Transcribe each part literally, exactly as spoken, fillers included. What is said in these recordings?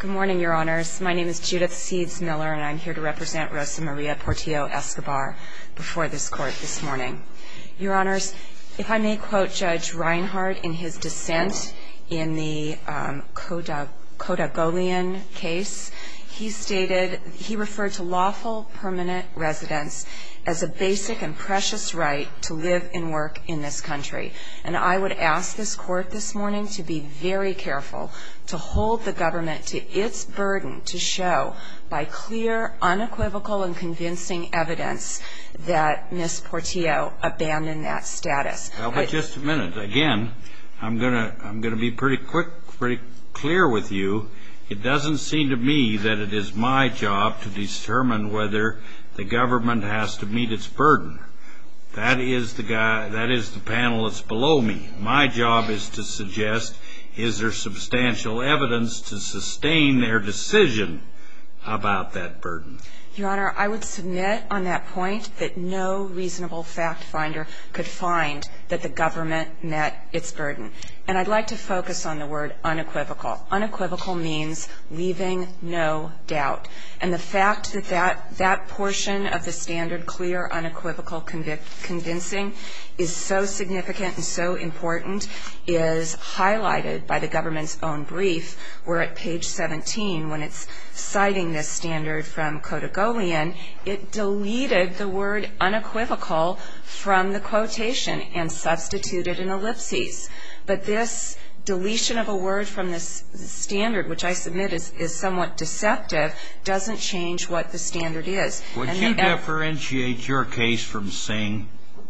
Good morning, Your Honors. My name is Judith Seeds Miller, and I'm here to represent Rosa Maria Portillo-Escobar before this court this morning. Your Honors, if I may quote Judge Reinhardt in his dissent in the um, Codagolian case, he stated, he referred to lawful permanent residence as a basic and precious right to live and work in this country. And I would ask this court this morning to be very careful to hold the government to its burden to show by clear, unequivocal, and convincing evidence that Miz Portillo abandoned that status. Well, but I, just a minute. Again, I'm gonna I'm gonna be pretty quick, pretty clear with you. It doesn't seem to me that it is my job to determine whether the government has to meet its burden. That is the guy, that is the panel that's below me. My job is to suggest, is there substantial evidence to sustain their decision about that burden? Your Honor, I would submit on that point that no reasonable fact finder could find that the government met its burden. And I'd like to focus on the word unequivocal. Unequivocal means leaving no doubt. And the fact that that, that portion of the standard clear, unequivocal, convic- convincing is so significant and so important is highlighted by the government's own brief, where at page seventeen, when it's citing this standard from Codagolian, it deleted the word unequivocal from the quotation and substituted an ellipses. But this deletion of a word from this standard, which I submit is, is somewhat deceptive, doesn't change what the standard is. Would and you the, differentiate your case from Singh?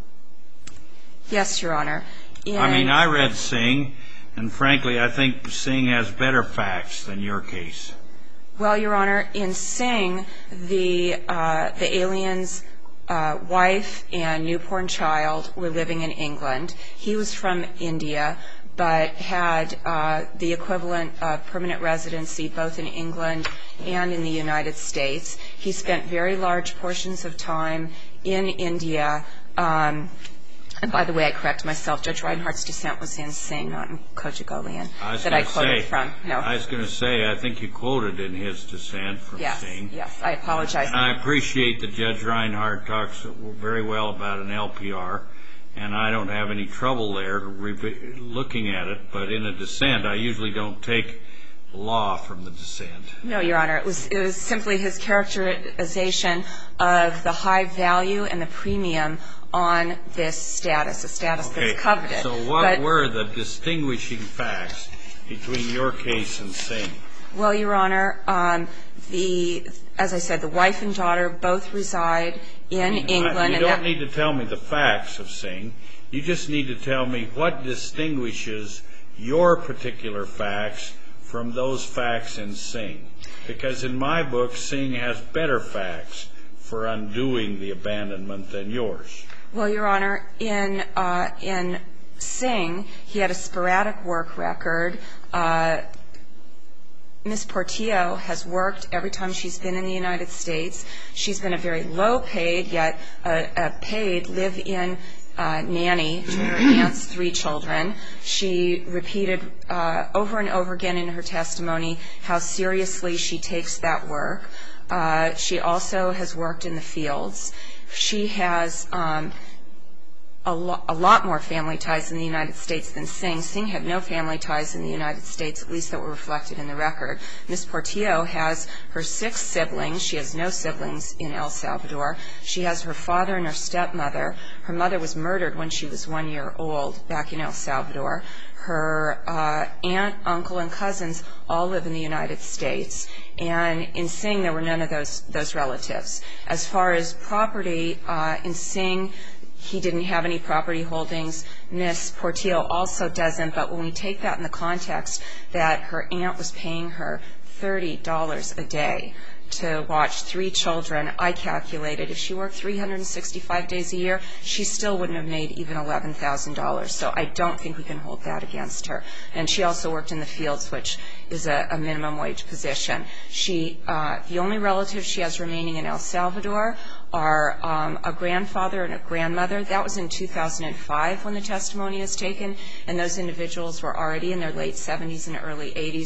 Yes, Your Honor. In, I mean, I read Singh, and frankly, I think Singh has better facts than your case. Well, Your Honor, in Singh, the uh, the alien's uh, wife and newborn child were living in England. He was from India, but had uh, the equivalent of permanent residency both in England and in the United States. He spent very large portions of time in India. Um, and by the way, I correct myself. Judge Reinhardt's dissent was in Singh, not in Codagolian, that I quoted say, from. No. I was going to say, I think you quoted in his dissent from yes, Singh. Yes, I apologize. And I appreciate that Judge Reinhardt talks very well about an L P R, and I don't have any trouble there looking at it, but in a dissent, I usually don't take law from the dissent. No, Your Honor. It was, it was simply his characterization of the high value and the premium on this status, a status okay. that's coveted. So what but, were the distinguishing facts between your case and Singh? Well, Your Honor, um, the, as I said, the wife and daughter both reside in you England. You and don't that, need to tell me the facts of Singh. You just need to tell me what distinguishes your particular facts from those facts in Singh. Because in my book, Singh has better facts for undoing the abandonment than yours. Well, Your Honor, in uh, in Singh, he had a sporadic work record. Uh, Miz Portillo has worked every time she's been in the United States. She's been a very low-paid, yet a, a paid live-in uh, nanny to her aunt's three children. She repeated uh, over and over again in her testimony how seriously she takes that work. Uh, she also has worked in the fields. She has um, a, lo- a lot more family ties in the United States than Singh. Singh had no family ties in the United States, at least that were reflected in the record. Miz Portillo has her six siblings. She has no siblings in El Salvador. She has her father and her stepmother. Her mother was murdered when she was one year old back in El Salvador. Her uh, aunt, uncle, and cousins all live in the United States. And in Singh, there were none of those those relatives. As far as property, uh, in Singh, he didn't have any property holdings. Miz Portillo also doesn't. But when we take that in the context that her aunt was paying her thirty dollars a day to watch three children, I calculated if she worked three hundred sixty-five days a year, she still wouldn't have made even eleven thousand dollars. So I don't think we can hold that against her. And she also worked in the fields, which is a, a minimum wage position. She, uh, the only relatives she has remaining in El Salvador are um, a grandfather and a grandmother. That was in two thousand five when the testimony is taken, and those individuals were already in their late seventies and early eighties.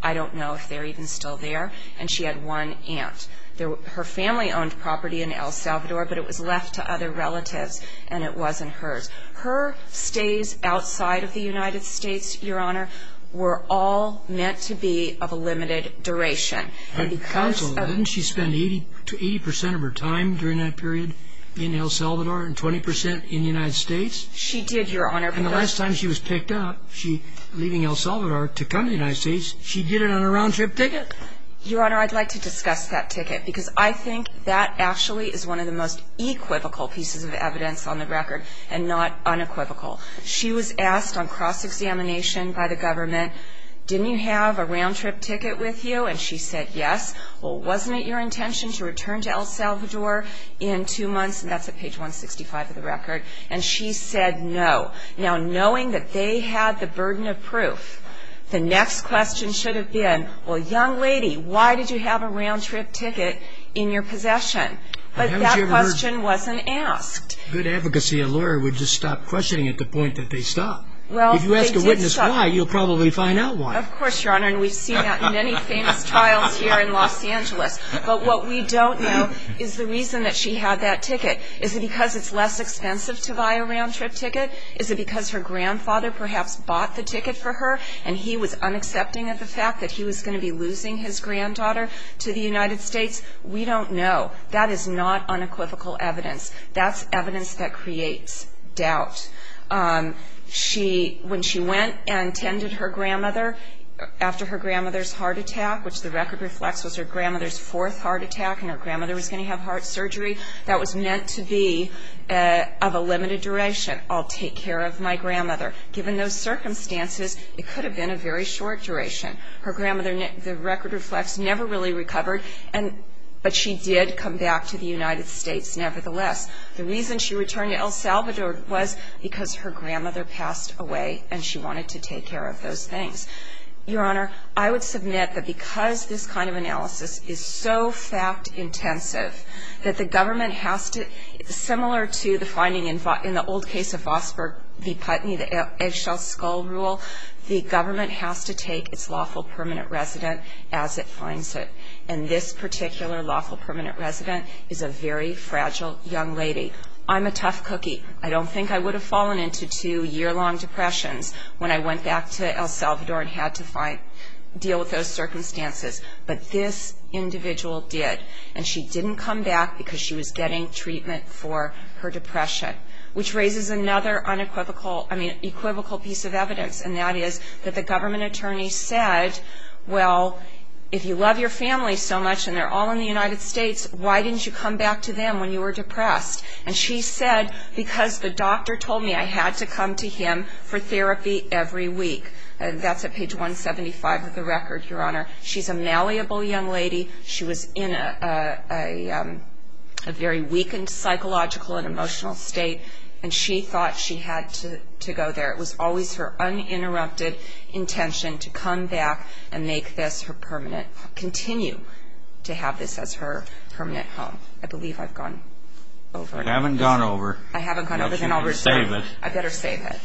I don't know if they're even still there. And she had one aunt. There, her family owned property in El Salvador, but it was left to other relatives, and it wasn't hers. Her stays outside of the United States, Your Honor, were all meant to be of a limited duration. And because Counsel, of, didn't she spend eighty to eighty percent of her time during that period in El Salvador and twenty percent in the United States? She did, Your Honor. And the last time she was picked up, she leaving El Salvador to come to the United States, she did it on a round-trip ticket. Your Honor, I'd like to discuss that ticket because I think that actually is one of the most equivocal pieces of evidence on the record and not unequivocal. She was asked on cross-examination by the government, didn't you have a round-trip ticket with you? And she said yes. Well, wasn't it your intention to return to El Salvador in two months? And that's at page one sixty-five of the record. And she said no. Now, knowing that they had the burden of proof, the next question should have been, well, young lady, why did you have a round-trip ticket in your possession? But that question wasn't asked. Good advocacy, a lawyer would just stop questioning at the point that they stop. Well, if you ask they a witness stop. why, you'll probably find out why. Of course, Your Honor, and we've seen that in many famous trials here in Los Angeles. But what we don't know is the reason that she had that ticket. Is it because it's less expensive to buy a round-trip ticket? Is it because her grandfather perhaps bought the ticket for her and he was unaccepting of the fact that he was going to be losing his granddaughter to the United States? We don't know. That is not unequivocal evidence. That's evidence that creates doubt. Um, She, when she went and tended her grandmother after her grandmother's heart attack, which the record reflects was her grandmother's fourth heart attack and her grandmother was going to have heart surgery, that was meant to be uh, of a limited duration. I'll take care of my grandmother. Given those circumstances, it could have been a very short duration. Her grandmother, the record reflects, never really recovered, and but she did come back to the United States nevertheless. The reason she returned to El Salvador was because her grandmother passed away and she wanted to take care of those things. Your Honor, I would submit that because this kind of analysis is so fact-intensive that the government has to, similar to the finding in, in the old case of Vosburgh v. Putney, the eggshell skull rule, the government has to take its lawful permanent resident as it finds it. And this particular lawful permanent resident is a very fragile young lady. I'm a tough cookie. I don't think I would have fallen into two year-long depressions when I went back to El Salvador and had to find, deal with those circumstances. But this individual did. And she didn't come back because she was getting treatment for her depression, which raises another unequivocal, I mean, equivocal piece of evidence, and that is that the government attorney said, well, if you love your family so much and they're all in the United States, why didn't you come back to them when you were depressed? And she said, because the doctor told me I had to come to him for therapy every week. And that's at page one seventy-five of the record, Your Honor. She's a malleable young lady. She was in a, a, a, um, a very weakened psychological and emotional state, and she thought she had to, to go there. It was always her uninterrupted intention to come back and make this her permanent, continue to have this as her permanent home. I believe I've gone over. You haven't gone over. I haven't gone But over, then you I'll can reserve. save it. I better save it.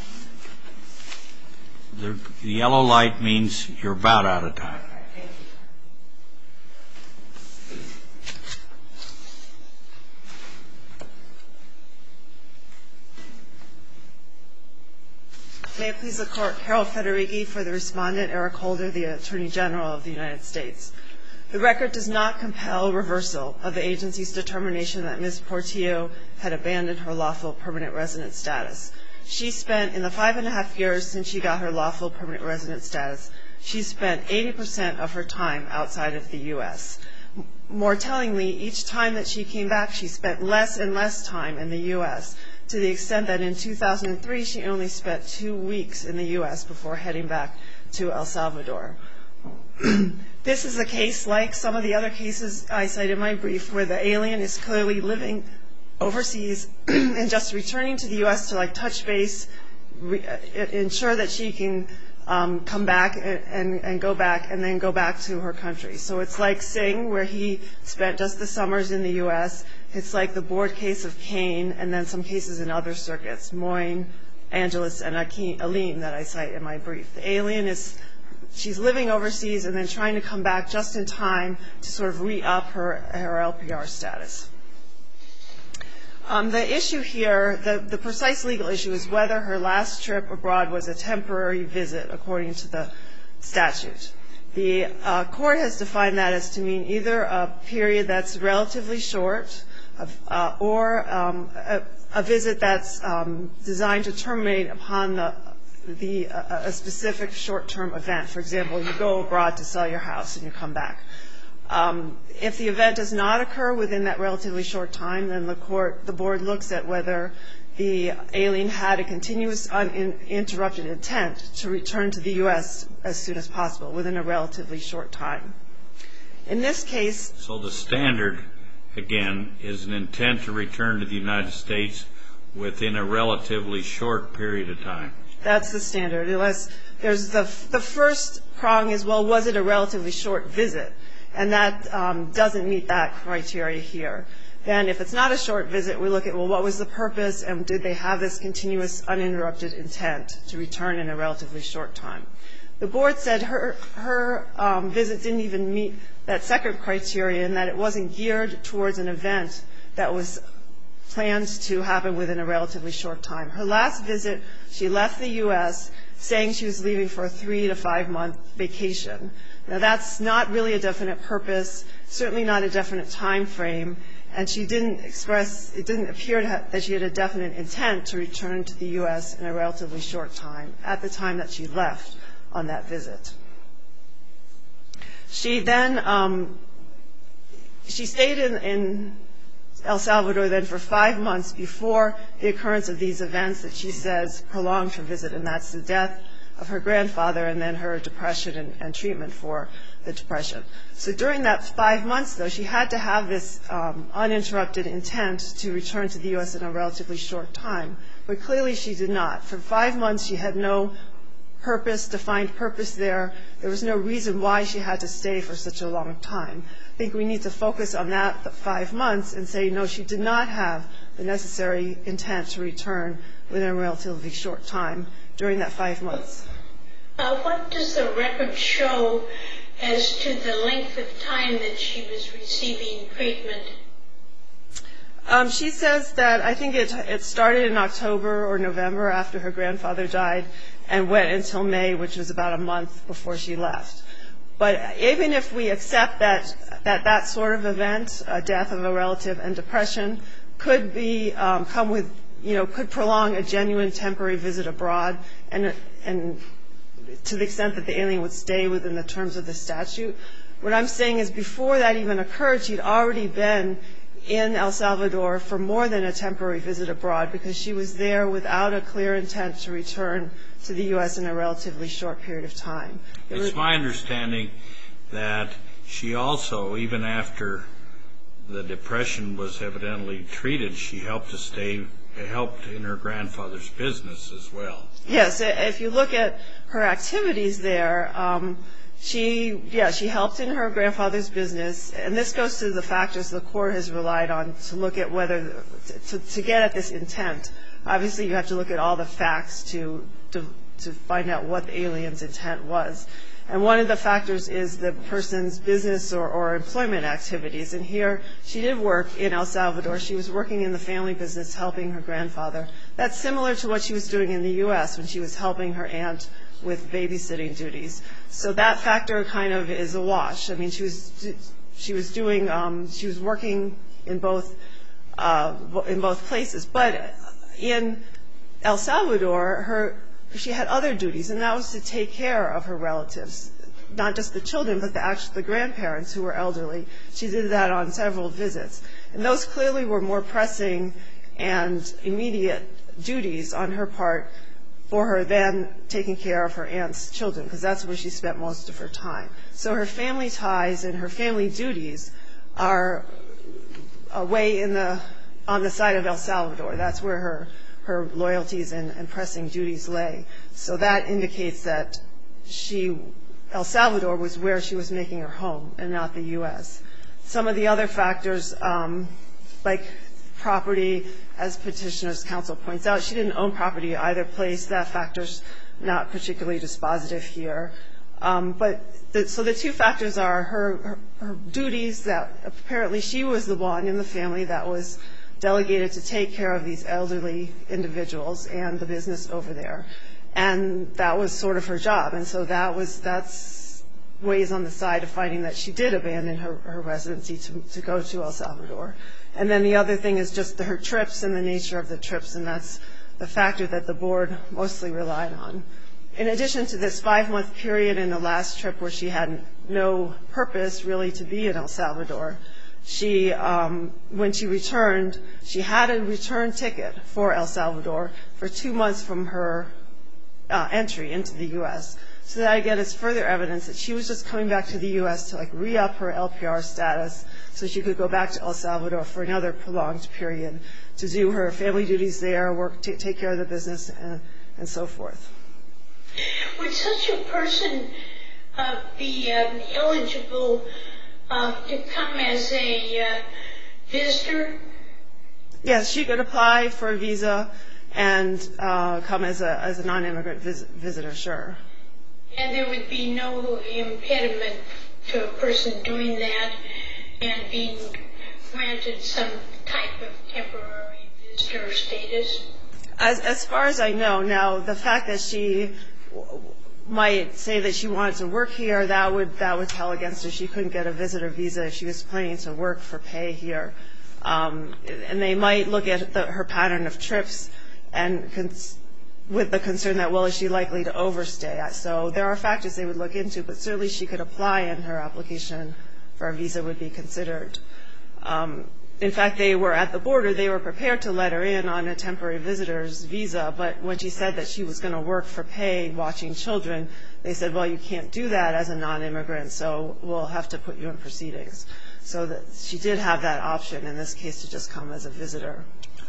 The, the yellow light means you're about out of time. May it please the Court, Carol Federighi for the respondent, Eric Holder, the Attorney General of the United States. The record does not compel reversal of the agency's determination that Miz Portillo had abandoned her lawful permanent resident status. She spent, in the five and a half years since she got her lawful permanent resident status, she spent eighty percent of her time outside of the U S More tellingly, each time that she came back, she spent less and less time in the U S, to the extent that in two thousand three, she only spent two weeks in the U S before heading back to El Salvador. This is a case like some of the other cases I cite in my brief, where the alien is clearly living overseas and just returning to the U S to like touch base, re- ensure that she can um, come back and, and, and go back and then go back to her country. So it's like Singh, where he spent just the summers in the U S It's like the board case of Kane, and then some cases in other circuits, Moyne, Angeles, and Akeem, Aleem that I cite in my brief. The alien is she's living overseas and then trying to come back just in time to sort of re-up her, her L P R status. Um, the issue here, the, the precise legal issue, is whether her last trip abroad was a temporary visit according to the statute. The uh, court has defined that as to mean either a period that's relatively short uh, or um, a, a visit that's um, designed to terminate upon the, the, uh, a specific short-term event. For example, you go abroad to sell your house and you come back. Um, if the event does not occur within that relatively short time, then the court, the board looks at whether the alien had a continuous uninterrupted intent to return to the U S as soon as possible within a relatively short time. In this case... So the standard, again, is an intent to return to the United States within a relatively short period of time. That's the standard. Unless there's the, the first prong is, well, was it a relatively short visit? And that um, doesn't meet that criteria here. Then if it's not a short visit, we look at, well, what was the purpose and did they have this continuous uninterrupted intent to return in a relatively short time? The board said her, her um, visit didn't even meet that second criteria in that it wasn't geared towards an event that was planned to happen within a relatively short time. Her last visit, she left the U S saying she was leaving for a three to five month vacation. Now that's not really a definite purpose, certainly not a definite time frame, and she didn't express, it didn't appear to have, that she had a definite intent to return to the U S in a relatively short time at the time that she left on that visit. She then, um, she stayed in, in El Salvador then for five months before the occurrence of these events that she says prolonged her visit, and that's the death of her grandfather and then her depression and, and treatment for the depression. So during that five months, though, she had to have this um, uninterrupted intent to return to the U S in a relatively short time. But clearly she did not. For five months, she had no purpose, defined purpose there. There was no reason why she had to stay for such a long time. I think we need to focus on that, the five months, and say, no, she did not have the necessary intent to return within a relatively short time during that five months. Uh, what does the record show as to the length of time that she was receiving treatment? Um, she says that I think it, it started in October or November after her grandfather died and went until May, which was about a month before she left. But even if we accept that that, that sort of event, a death of a relative and depression, could be um, come with, you know, could prolong a genuine temporary visit abroad, and and to the extent that the alien would stay within the terms of the statute. What I'm saying is before that even occurred, she'd already been in El Salvador for more than a temporary visit abroad because she was there without a clear intent to return to the U S in a relatively short period of time. It it's was, my understanding that she also, even after the depression was evidently treated, she helped to stay, helped in her grandfather's business as well. Yes, if you look at her activities there, um, she, yeah, she helped in her grandfather's business, and this goes to the factors the court has relied on to look at whether, to, to get at this intent. Obviously, you have to look at all the facts to, to, to find out what the alien's intent was. And one of the factors is the person's business or, or employment activities. And here, she did work in El Salvador. She was working in the family business, helping her grandfather. That's similar to what she was doing in the U S when she was helping her aunt with babysitting duties. So that factor kind of is a wash. I mean, she was she was doing um, she was working in both uh, in both places. But in El Salvador, her she had other duties, and that was to take care of her relatives, not just the children, but the actual the grandparents who were elderly. She did that on several visits, and those clearly were more pressing and immediate duties on her part for her than taking care of her aunt's children, because that's where she spent most of her time. So her family ties and her family duties are away in the on the side of El Salvador. That's where her her loyalties and, and pressing duties lay. So that indicates that she, El Salvador was where she was making her home and not the U S. Some of the other factors, um, like property, as Petitioner's Counsel points out, she didn't own property either place. That factor's not particularly dispositive here. Um, but the, so the two factors are her, her, her duties, that apparently she was the one in the family that was delegated to take care of these elderly individuals and the business over there. And that was sort of her job. And so that was, that's weighs on the side of finding that she did abandon her, her residency to, to go to El Salvador. And then the other thing is just the, her trips and the nature of the trips, and that's the factor that the board mostly relied on. In addition to this five-month period in the last trip where she had no purpose really to be in El Salvador, she, um, when she returned, she had a return ticket for El Salvador for two months from her uh, entry into the U S So that, again, is further evidence that she was just coming back to the U S to, like, re-up her L P R status so she could go back to El Salvador for another prolonged period to do her family duties there, work, t- take care of the business, and, and so forth. Would such a person uh, be um, eligible uh, to come as a uh, visitor? Yes, she could apply for a visa and uh, come as a as a non-immigrant vis- visitor, sure. And there would be no impediment to a person doing that and being granted some type of temporary visitor status? As as far as I know, now the fact that she might say that she wanted to work here, that would that would tell against her. She couldn't get a visitor visa if she was planning to work for pay here. Um, and they might look at the, her pattern of trips and cons- with the concern that, well, is she likely to overstay? So there are factors they would look into, but certainly she could apply and her application for a visa would be considered. Um, in fact, they were at the border. They were prepared to let her in on a temporary visitor's visa, but when she said that she was going to work for pay watching children, they said, well, you can't do that as a non-immigrant, so we'll have to put you in proceedings. So that she did have that option in this case to just come as a visitor.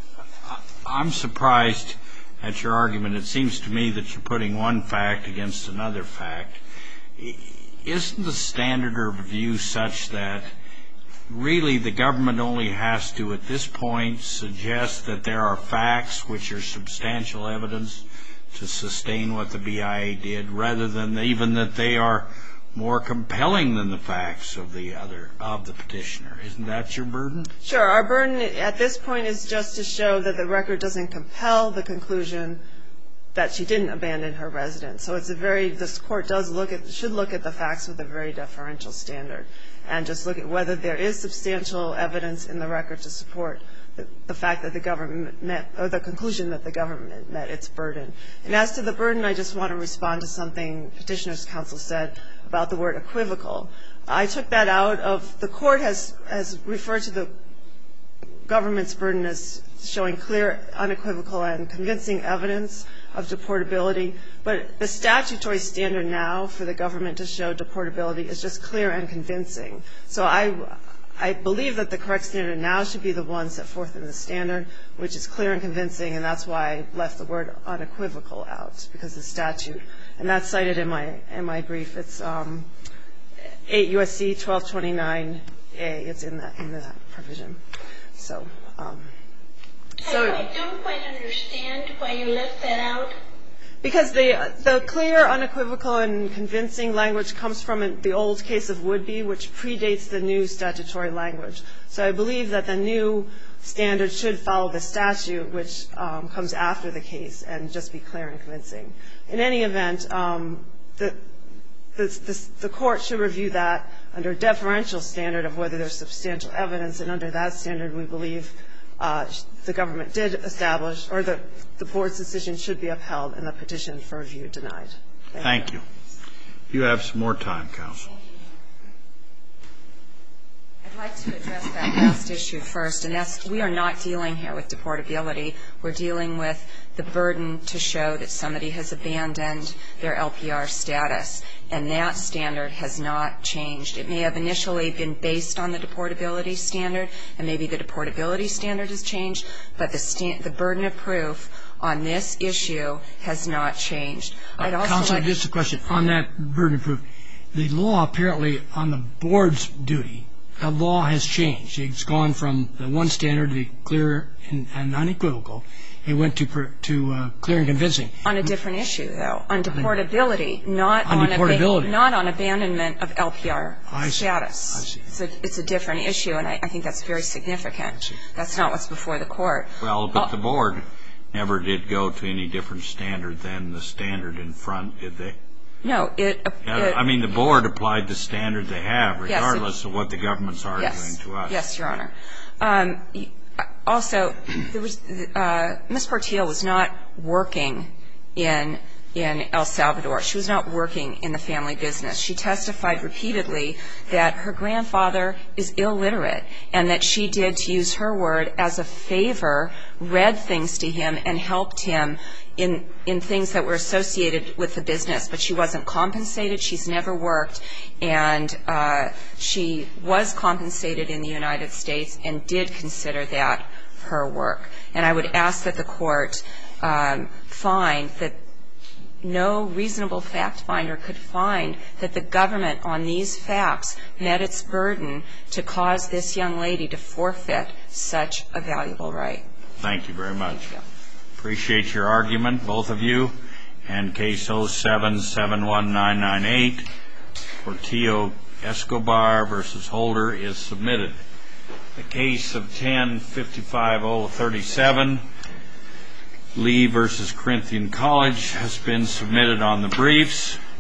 I'm surprised at your argument. It seems to me that you're putting one fact against another fact. Isn't the standard of review such that really the government only has to, at this point, suggest that there are facts which are substantial evidence to sustain what the B I A did, rather than even that they are more compelling than the facts of the other of the petitioner? Isn't that your burden? Sure. Our burden at this point is just to show that the record doesn't compel the conclusion that she didn't abandon her residence. So it's a very, this court does look at, should look at the facts with a very deferential standard and just look at whether there is substantial evidence in the record to support the, the fact that the government met, or the conclusion that the government met its burden. And as to the burden, I just want to respond to something Petitioner's Counsel said about the word equivocal. I took that out of, the court has, has referred to the government's burden as showing clear, unequivocal, and convincing evidence of deportability, but the statutory standard now for the government to show deportability is just clear and convincing. So I, I believe that the correct standard now should be the one set forth in the standard, which is clear and convincing, and that's why I left the word unequivocal out, because the statute, and that's cited in my in my brief. It's um, eight U S C twelve twenty-nine A. It's in that in that provision. So. Um, So, I don't quite understand why you left that out. Because the the clear, unequivocal, and convincing language comes from the old case of Woodby, which predates the new statutory language. So I believe that the new standard should follow the statute, which um, comes after the case, and just be clear and convincing. In any event, um, the, the, the, the court should review that under a deferential standard of whether there's substantial evidence, and under that standard we believe Uh, the government did establish, or the, the board's decision should be upheld and the petition for review denied. Thank, Thank you. you. You have some more time, counsel. I'd like to address that last issue first, and that's, we are not dealing here with deportability. We're dealing with the burden to show that somebody has abandoned their L P R status, and that standard has not changed. It may have initially been based on the deportability standard, and maybe the deportability standard has changed, but the, sta- the burden of proof on this issue has not changed. I'd also Counsel, like just a question on that burden of proof. The law apparently on the board's duty, the law has changed. It's gone from the one standard to be clear and, and unequivocal, He went to per, to uh, clear and convincing. On a different issue, though, on deportability, not on, on, deportability. Ab- not on abandonment of L P R I status. See. I see. It's a, it's a different issue, and I, I think that's very significant. That's not what's before the court. Well, but uh, the board never did go to any different standard than the standard in front, did they? No, it, uh, Yeah, it. I mean, the board applied the standard they have, regardless yes, it, of what the government's arguing yes, to us. Yes, Your Honor. Um, also, there was uh, Miz Portillo was not working in in El Salvador. She was not working in the family business. She testified repeatedly that her grandfather is illiterate and that she did, to use her word, as a favor, read things to him and helped him in in things that were associated with the business. But she wasn't compensated. She's never worked. And uh, she was compensated in the United States and did consider that her work. And I would ask that the court um, find that no reasonable fact finder could find that the government on these facts met its burden to cause this young lady to forfeit such a valuable right. Thank you very much. Thank you. Appreciate your argument, both of you. And case oh seven seven one nine nine eight, Portillo Escobar versus Holder, is submitted. The case of ten fifty-five oh thirty-seven, Lee versus Corinthian College, has been submitted on the briefs.